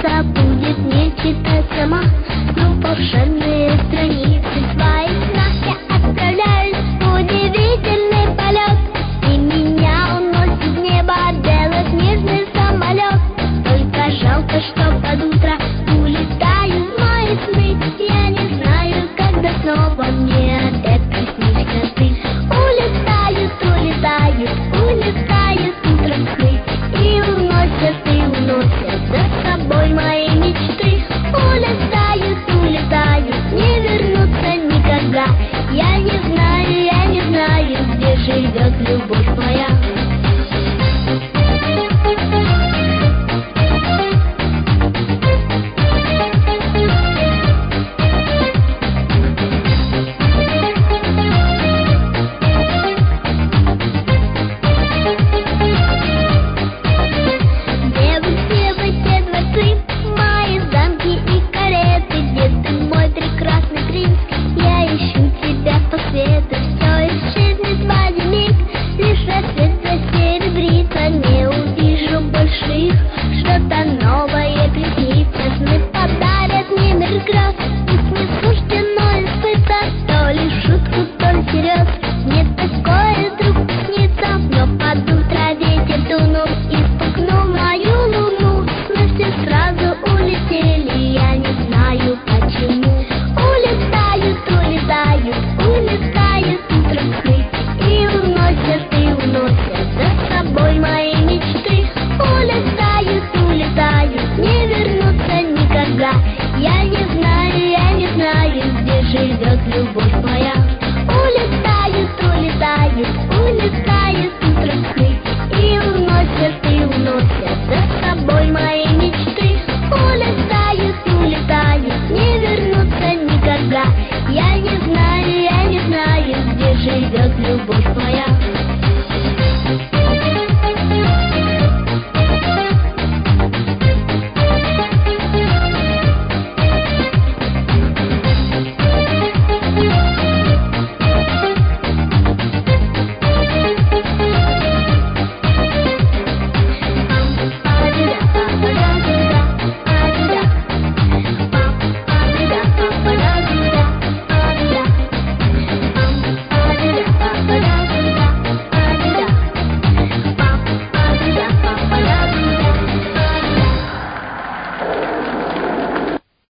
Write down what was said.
сердце будет мне читать сама. Но волшебные страницы своих снах я отправляюсь в удивительный полет, и меня уносит в небо белоснежный самолет. Только жалко, что под утро улетают мои сны. Я не знаю, когда снова